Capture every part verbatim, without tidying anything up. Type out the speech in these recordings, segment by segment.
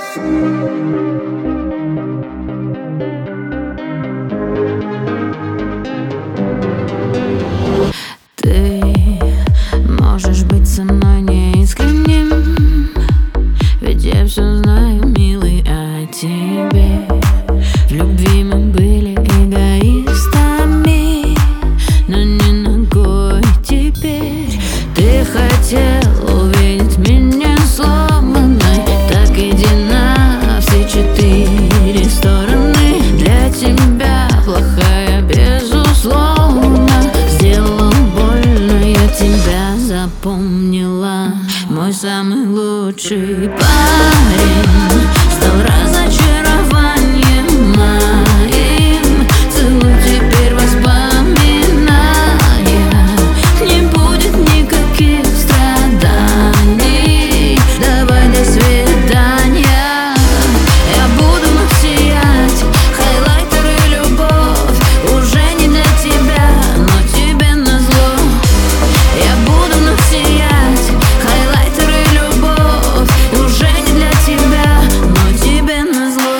Ты можешь быть со мной неискренним, ведь я все знаю, милый, о тебе. В любви мы были эгоистами, но не ногой теперь. Ты хотел увидеть меня сломанной, так иди на все четыре стороны. Для тебя плохая, безусловно, сделала больно, я тебя запомнила. Мой самый лучший парень стал разочарованием моим. Целуй теперь воспоминания, не будет никаких страданий. Давай, до свидания. Я буду вновь сиять, хайлайтер и любовь уже не для тебя, но тебе назло. Я буду вновь сиять, хайлайтер и любовь уже не для тебя, но тебе назло.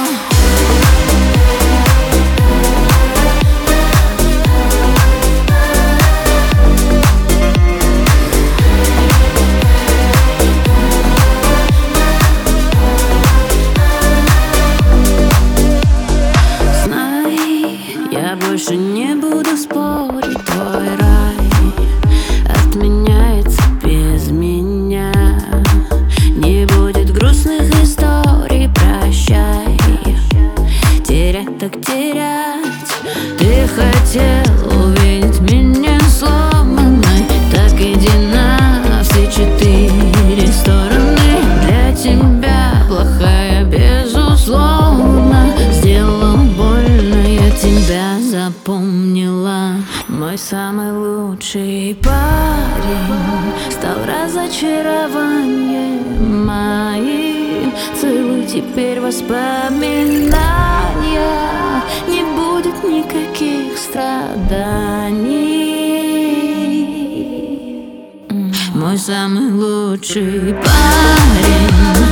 Знай, я больше не буду спорить, твой рай отменяется без меня. Не будет грустных историй, прощай. Терять так терять. Ты хотел увидеть меня сломанной, так иди на все четыре стороны. Для тебя плохая, безусловно, сделала больно, я тебя запомнила. Мой самый лучший парень стал разочарованием моим. Целуй теперь воспоминания, не будет никаких страданий. Мой самый лучший парень